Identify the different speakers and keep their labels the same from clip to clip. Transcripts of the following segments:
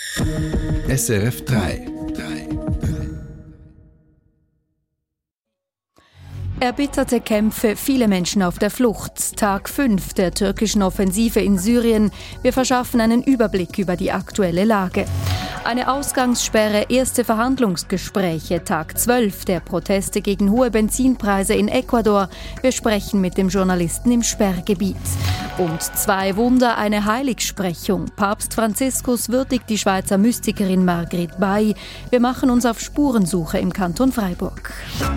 Speaker 1: SRF 3.
Speaker 2: Erbitterte Kämpfe, viele Menschen auf der Flucht. Tag 5 der türkischen Offensive in Syrien. Wir verschaffen einen Überblick über die aktuelle Lage. Eine Ausgangssperre, erste Verhandlungsgespräche. Tag 12 der Proteste gegen hohe Benzinpreise in Ecuador. Wir sprechen mit dem Journalisten im Sperrgebiet. Und 2 Wunder, eine Heiligsprechung. Papst Franziskus würdigt die Schweizer Mystikerin Margrit Bay. Wir machen uns auf Spurensuche im Kanton Freiburg.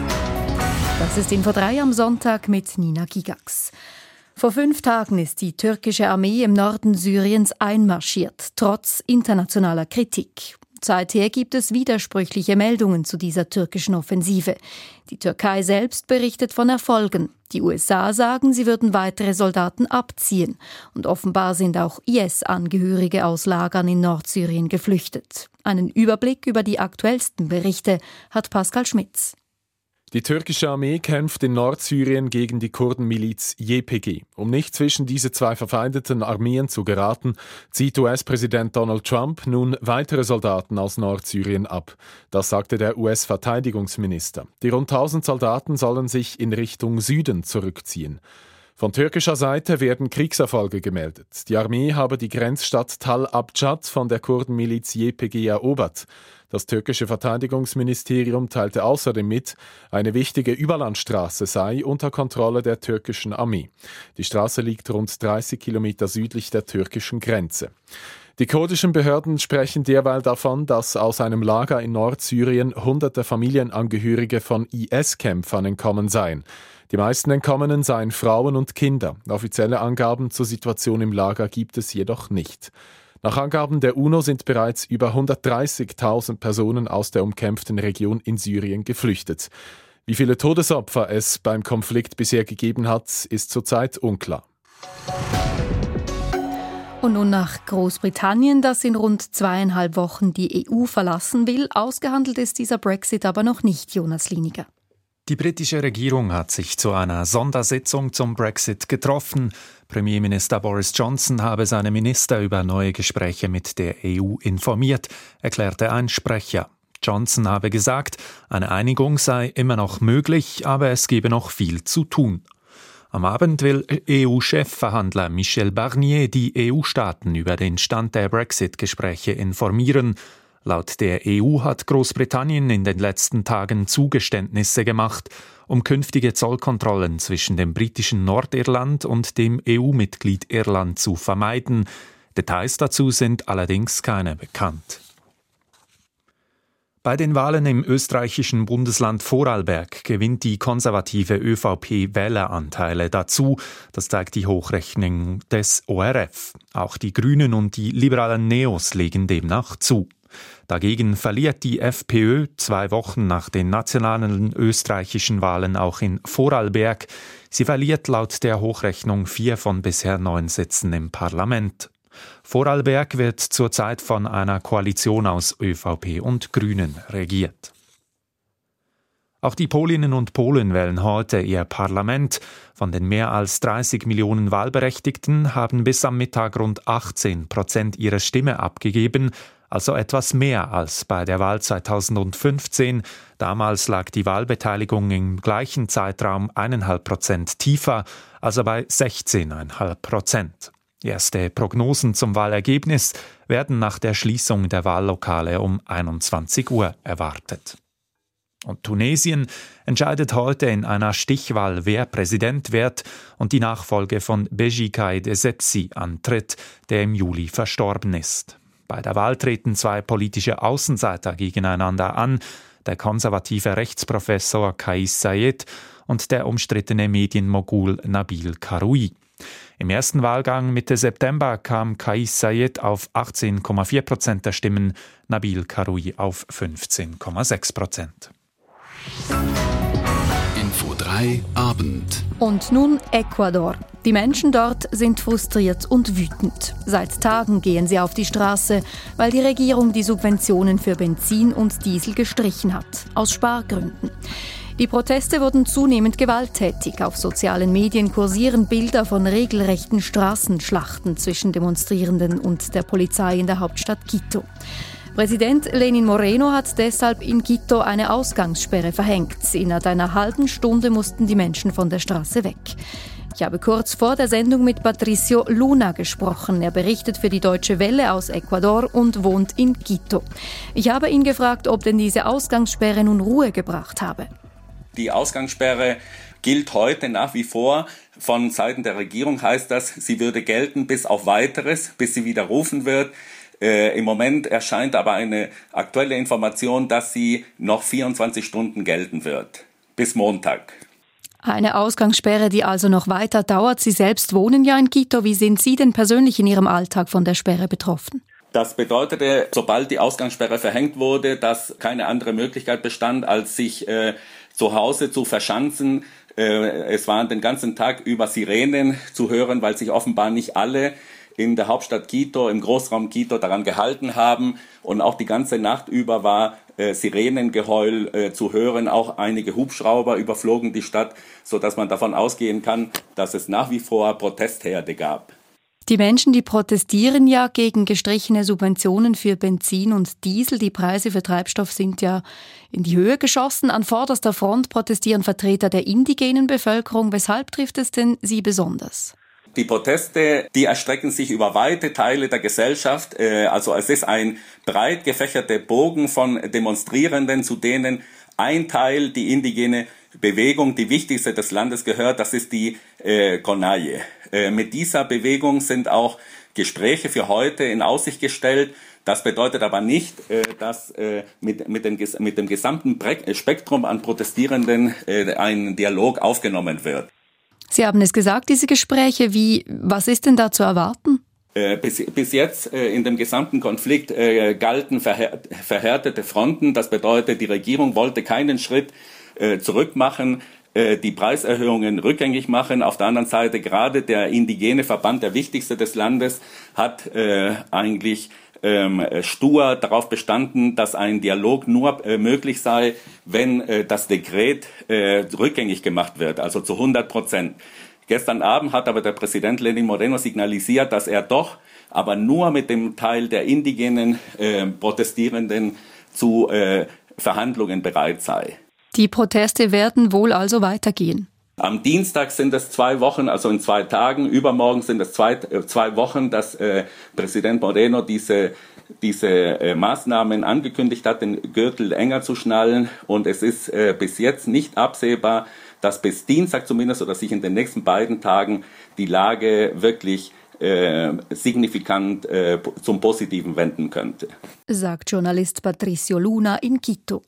Speaker 2: Das ist Info 3 am Sonntag mit Nina Gigax. Vor 5 Tagen ist die türkische Armee im Norden Syriens einmarschiert, trotz internationaler Kritik. Seither gibt es widersprüchliche Meldungen zu dieser türkischen Offensive. Die Türkei selbst berichtet von Erfolgen. Die USA sagen, sie würden weitere Soldaten abziehen. Und offenbar sind auch IS-Angehörige aus Lagern in Nordsyrien geflüchtet. Einen Überblick über die aktuellsten Berichte hat Pascal Schmitz.
Speaker 3: Die türkische Armee kämpft in Nordsyrien gegen die Kurdenmiliz YPG. Um nicht zwischen diese 2 verfeindeten Armeen zu geraten, zieht US-Präsident Donald Trump nun weitere Soldaten aus Nordsyrien ab. Das sagte der US-Verteidigungsminister. Die rund 1000 Soldaten sollen sich in Richtung Süden zurückziehen. Von türkischer Seite werden Kriegserfolge gemeldet. Die Armee habe die Grenzstadt Tal Abjad von der Kurdenmiliz YPG erobert. Das türkische Verteidigungsministerium teilte außerdem mit, eine wichtige Überlandstraße sei unter Kontrolle der türkischen Armee. Die Straße liegt rund 30 Kilometer südlich der türkischen Grenze. Die kurdischen Behörden sprechen derweil davon, dass aus einem Lager in Nordsyrien hunderte Familienangehörige von IS-Kämpfern entkommen seien. Die meisten Entkommenen seien Frauen und Kinder. Offizielle Angaben zur Situation im Lager gibt es jedoch nicht. Nach Angaben der UNO sind bereits über 130.000 Personen aus der umkämpften Region in Syrien geflüchtet. Wie viele Todesopfer es beim Konflikt bisher gegeben hat, ist zurzeit unklar.
Speaker 2: Und nun nach Großbritannien, das in rund 2,5 Wochen die EU verlassen will. Ausgehandelt ist dieser Brexit aber noch nicht, Jonas Liniger.
Speaker 4: Die britische Regierung hat sich zu einer Sondersitzung zum Brexit getroffen. Premierminister Boris Johnson habe seine Minister über neue Gespräche mit der EU informiert, erklärte ein Sprecher. Johnson habe gesagt, eine Einigung sei immer noch möglich, aber es gebe noch viel zu tun. Am Abend will EU-Chefverhandler Michel Barnier die EU-Staaten über den Stand der Brexit-Gespräche informieren. Laut der EU hat Großbritannien in den letzten Tagen Zugeständnisse gemacht, um künftige Zollkontrollen zwischen dem britischen Nordirland und dem EU-Mitglied Irland zu vermeiden. Details dazu sind allerdings keine bekannt. Bei den Wahlen im österreichischen Bundesland Vorarlberg gewinnt die konservative ÖVP Wähleranteile dazu. Das zeigt die Hochrechnung des ORF. Auch die Grünen und die liberalen Neos legen demnach zu. Dagegen verliert die FPÖ 2 Wochen nach den nationalen österreichischen Wahlen auch in Vorarlberg. Sie verliert laut der Hochrechnung 4 von bisher 9 Sitzen im Parlament. Vorarlberg wird zurzeit von einer Koalition aus ÖVP und Grünen regiert. Auch die Polinnen und Polen wählen heute ihr Parlament. Von den mehr als 30 Millionen Wahlberechtigten haben bis am Mittag rund 18% ihre Stimme abgegeben, also etwas mehr als bei der Wahl 2015. Damals lag die Wahlbeteiligung im gleichen Zeitraum 1,5% tiefer, also bei 16,5%. Erste Prognosen zum Wahlergebnis werden nach der Schließung der Wahllokale um 21 Uhr erwartet. Und Tunesien entscheidet heute in einer Stichwahl, wer Präsident wird und die Nachfolge von Beji Caid Essebsi antritt, der im Juli verstorben ist. Bei der Wahl treten 2 politische Außenseiter gegeneinander an, der konservative Rechtsprofessor Kais Saied und der umstrittene Medienmogul Nabil Karoui. Im ersten Wahlgang Mitte September kam Kais Saied auf 18,4% der Stimmen, Nabil Karoui auf 15,6%.
Speaker 1: Info 3 Abend.
Speaker 2: Und nun Ecuador. Die Menschen dort sind frustriert und wütend. Seit Tagen gehen sie auf die Straße, weil die Regierung die Subventionen für Benzin und Diesel gestrichen hat. Aus Spargründen. Die Proteste wurden zunehmend gewalttätig. Auf sozialen Medien kursieren Bilder von regelrechten Straßenschlachten zwischen Demonstrierenden und der Polizei in der Hauptstadt Quito. Präsident Lenín Moreno hat deshalb in Quito eine Ausgangssperre verhängt. Innerhalb einer halben Stunde mussten die Menschen von der Straße weg. Ich habe kurz vor der Sendung mit Patricio Luna gesprochen. Er berichtet für die Deutsche Welle aus Ecuador und wohnt in Quito. Ich habe ihn gefragt, ob denn diese Ausgangssperre nun Ruhe gebracht habe.
Speaker 5: Die Ausgangssperre gilt heute nach wie vor. Von Seiten der Regierung heißt das, sie würde gelten bis auf Weiteres, bis sie widerrufen wird. Im Moment erscheint aber eine aktuelle Information, dass sie noch 24 Stunden gelten wird, bis Montag.
Speaker 2: Eine Ausgangssperre, die also noch weiter dauert. Sie selbst wohnen ja in Quito. Wie sind Sie denn persönlich in Ihrem Alltag von der Sperre betroffen?
Speaker 5: Das bedeutete, sobald die Ausgangssperre verhängt wurde, dass keine andere Möglichkeit bestand, als sich zu Hause zu verschanzen. Es waren den ganzen Tag über Sirenen zu hören, weil sich offenbar nicht alle in der Hauptstadt Quito, im Großraum Quito daran gehalten haben. Und auch die ganze Nacht über war Sirenengeheul zu hören. Auch einige Hubschrauber überflogen die Stadt, sodass man davon ausgehen kann, dass es nach wie vor Protestherde gab.
Speaker 2: Die Menschen, die protestieren ja gegen gestrichene Subventionen für Benzin und Diesel. Die Preise für Treibstoff sind ja in die Höhe geschossen. An vorderster Front protestieren Vertreter der indigenen Bevölkerung. Weshalb trifft es denn Sie besonders?
Speaker 5: Die Proteste, die erstrecken sich über weite Teile der Gesellschaft. Also es ist ein breit gefächerter Bogen von Demonstrierenden, zu denen ein Teil die indigene Bewegung, die wichtigste des Landes gehört, das ist die CONAIE. Mit dieser Bewegung sind auch Gespräche für heute in Aussicht gestellt. Das bedeutet aber nicht, dass mit dem gesamten Spektrum an Protestierenden ein Dialog aufgenommen wird.
Speaker 2: Sie haben es gesagt, diese Gespräche. Was ist denn da zu erwarten?
Speaker 5: Bis jetzt in dem gesamten Konflikt galten verhärtete Fronten. Das bedeutet, die Regierung wollte keinen Schritt zurück machen, die Preiserhöhungen rückgängig machen. Auf der anderen Seite gerade der indigene Verband, der wichtigste des Landes, hat eigentlich stur darauf bestanden, dass ein Dialog nur möglich sei, wenn das Dekret rückgängig gemacht wird, also zu 100%. Gestern Abend hat aber der Präsident Lenín Moreno signalisiert, dass er doch, aber nur mit dem Teil der indigenen Protestierenden zu Verhandlungen bereit sei.
Speaker 2: Die Proteste werden wohl also weitergehen.
Speaker 5: Am Dienstag sind es 2 Wochen, also in 2 Tagen. Übermorgen sind es 2 Wochen, dass Präsident Moreno diese Maßnahmen angekündigt hat, den Gürtel enger zu schnallen. Und es ist bis jetzt nicht absehbar, dass bis Dienstag zumindest oder sich in den nächsten beiden Tagen die Lage wirklich signifikant zum Positiven wenden könnte.
Speaker 2: Sagt Journalist Patricio Luna in Quito.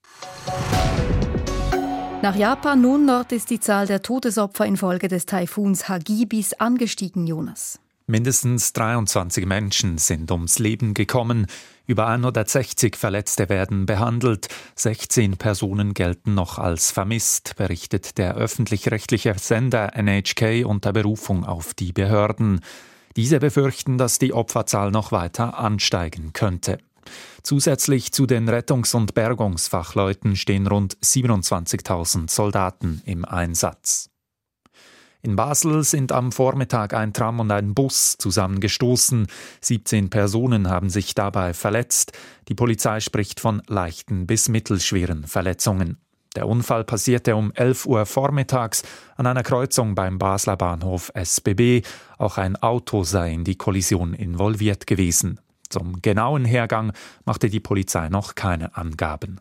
Speaker 2: Nach Japan nun, dort ist die Zahl der Todesopfer infolge des Taifuns Hagibis angestiegen, Jonas.
Speaker 4: Mindestens 23 Menschen sind ums Leben gekommen. Über 160 Verletzte werden behandelt. 16 Personen gelten noch als vermisst, berichtet der öffentlich-rechtliche Sender NHK unter Berufung auf die Behörden. Diese befürchten, dass die Opferzahl noch weiter ansteigen könnte. Zusätzlich zu den Rettungs- und Bergungsfachleuten stehen rund 27.000 Soldaten im Einsatz. In Basel sind am Vormittag ein Tram und ein Bus zusammengestoßen. 17 Personen haben sich dabei verletzt. Die Polizei spricht von leichten bis mittelschweren Verletzungen. Der Unfall passierte um 11 Uhr vormittags an einer Kreuzung beim Basler Bahnhof SBB. Auch ein Auto sei in die Kollision involviert gewesen. Zum genauen Hergang machte die Polizei noch keine Angaben.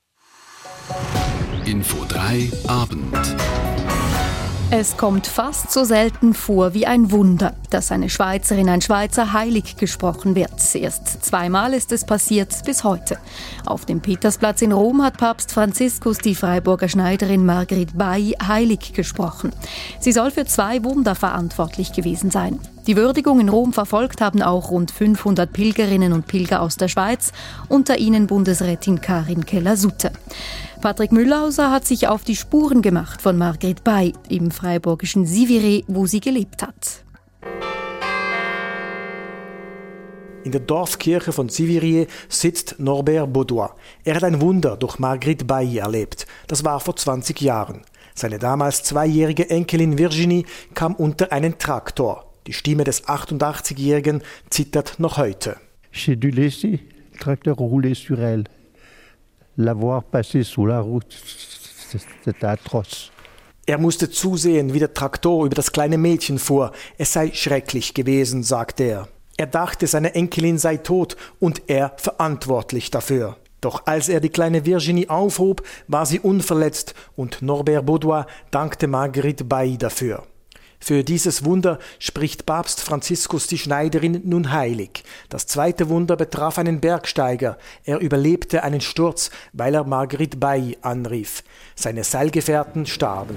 Speaker 1: Info 3 Abend.
Speaker 2: Es kommt fast so selten vor wie ein Wunder, dass eine Schweizerin, ein Schweizer heilig gesprochen wird. Erst 2-mal ist es passiert bis heute. Auf dem Petersplatz in Rom hat Papst Franziskus die Freiburger Schneiderin Margrit Bailly heilig gesprochen. Sie soll für 2 Wunder verantwortlich gewesen sein. Die Würdigung in Rom verfolgt haben auch rund 500 Pilgerinnen und Pilger aus der Schweiz, unter ihnen Bundesrätin Karin Keller-Sutter. Patrick Mühlhauser hat sich auf die Spuren gemacht von Margrit Bailly im freiburgischen Siviri, wo sie gelebt hat.
Speaker 6: In der Dorfkirche von Siviriez sitzt Norbert Baudouin. Er hat ein Wunder durch Marguerite Bailly erlebt. Das war vor 20 Jahren. Seine damals 2-jährige Enkelin Virginie kam unter einen Traktor. Die Stimme des 88-Jährigen zittert noch heute.
Speaker 7: J'ai dû laisser le tracteur rouler sur elle. La voir passer sous la route, c'était atroce.
Speaker 6: Er musste zusehen, wie der Traktor über das kleine Mädchen fuhr. Es sei schrecklich gewesen, sagte er. Er dachte, seine Enkelin sei tot und er verantwortlich dafür. Doch als er die kleine Virginie aufhob, war sie unverletzt und Norbert Baudouin dankte Marguerite Bailly dafür. Für dieses Wunder spricht Papst Franziskus die Schneiderin nun heilig. Das zweite Wunder betraf einen Bergsteiger. Er überlebte einen Sturz, weil er Marguerite Bailly anrief. Seine Seilgefährten starben.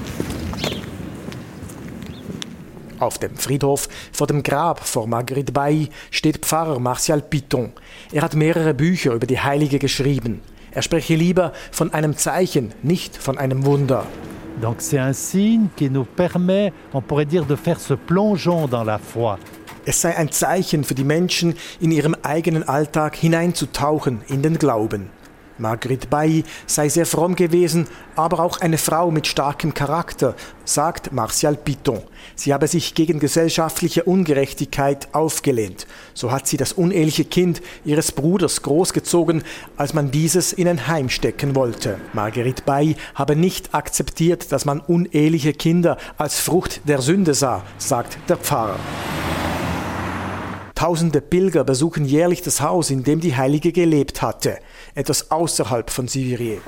Speaker 6: Auf dem Friedhof vor dem Grab vor Marguerite Bailly steht Pfarrer Martial Piton. Er hat mehrere Bücher über die Heilige geschrieben. Er spreche lieber von einem Zeichen, nicht von einem Wunder.
Speaker 7: Donc c'est un signe qui nous permet, on pourrait dire, de faire ce plongeon dans la foi.
Speaker 6: Es sei ein Zeichen für die Menschen, in ihrem eigenen Alltag hineinzutauchen in den Glauben. Marguerite Bailly sei sehr fromm gewesen, aber auch eine Frau mit starkem Charakter, sagt Martial Piton. Sie habe sich gegen gesellschaftliche Ungerechtigkeit aufgelehnt. So hat sie das uneheliche Kind ihres Bruders großgezogen, als man dieses in ein Heim stecken wollte. Marguerite Bailly habe nicht akzeptiert, dass man uneheliche Kinder als Frucht der Sünde sah, sagt der Pfarrer. Tausende Pilger besuchen jährlich das Haus, in dem die Heilige gelebt hatte, etwas außerhalb von Siviriez.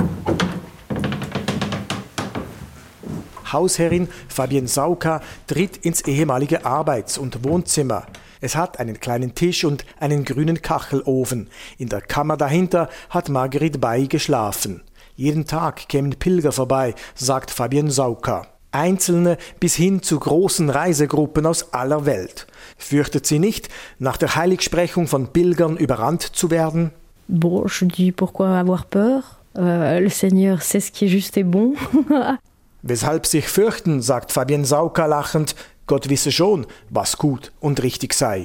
Speaker 6: Hausherrin Fabienne Sauka tritt ins ehemalige Arbeits- und Wohnzimmer. Es hat einen kleinen Tisch und einen grünen Kachelofen. In der Kammer dahinter hat Marguerite Bailly geschlafen. Jeden Tag kämen Pilger vorbei, sagt Fabienne Sauka. Einzelne bis hin zu großen Reisegruppen aus aller Welt. Fürchtet sie nicht, nach der Heiligsprechung von Pilgern überrannt zu werden?
Speaker 8: Bon, je dis pourquoi avoir peur? Le Seigneur sait ce qui est juste et bon.
Speaker 6: Weshalb sich fürchten, sagt Fabienne Sauka lachend, Gott wisse schon, was gut und richtig sei.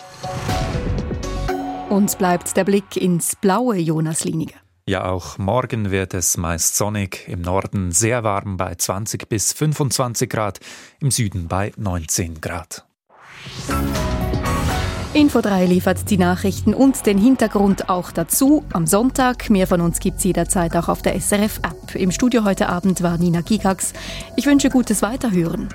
Speaker 2: Uns bleibt der Blick ins Blaue, Jonas Liniger.
Speaker 4: Ja, auch morgen wird es meist sonnig, im Norden sehr warm bei 20 bis 25 Grad, im Süden bei 19 Grad.
Speaker 2: Info 3 liefert die Nachrichten und den Hintergrund auch dazu. Am Sonntag, mehr von uns gibt's jederzeit auch auf der SRF-App. Im Studio heute Abend war Nina Gigax. Ich wünsche gutes Weiterhören.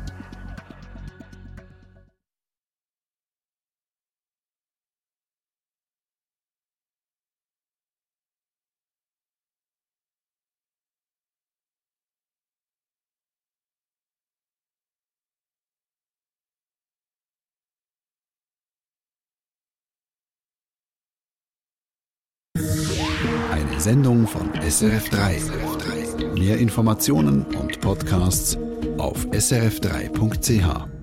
Speaker 1: Eine Sendung von SRF3. Mehr Informationen und Podcasts auf srf3.ch.